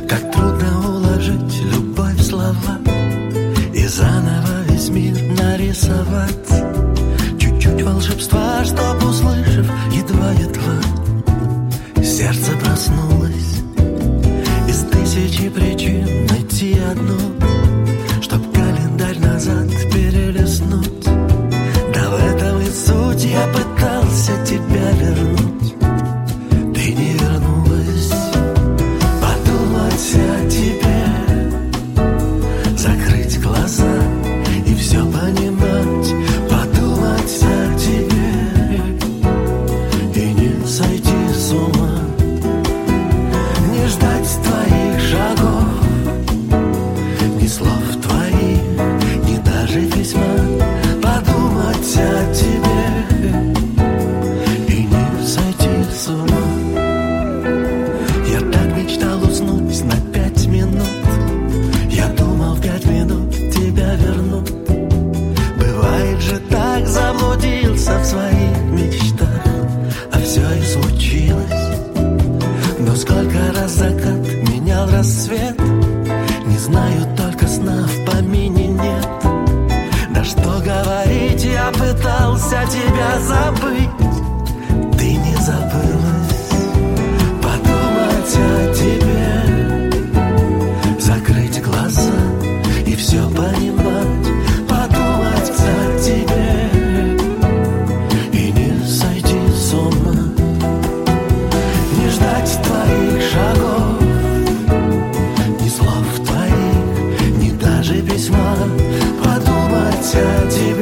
Как трудно уложить любовь в слова и заново весь мир нарисовать. Чуть-чуть волшебства, чтоб, услышав, едва-едва сердце проснулось. Из тысячи причин найти одну, чтоб календарь назад перелистнуть. Да в этом и суть, я пытался тебя вернуть, ты не вернулась. Подумать о тебе, закрыть глаза и все понимать. Подумать о тебе и не сойти с ума. Не ждать твоих шагов, ни слов твоих, ни даже письма. Подумать о тебе и не сойти с ума. Я так мечтал уснуть на 5 минут. Я думал, в 5 минут тебя вернут. Бывает же так, заблудился в своих мечтах, а все и случилось. Но сколько раз закат менял рассвет, не знаю, только сна в помине нет. Да что говорить, я пытался тебя забыть, ты не забылась. Подумать о тебе, закрыть глаза и все понимать. Подумать о тебе и не сойти с ума. Не ждать твоих шагов, ни слов твоих, ни даже письма. Подумать о тебе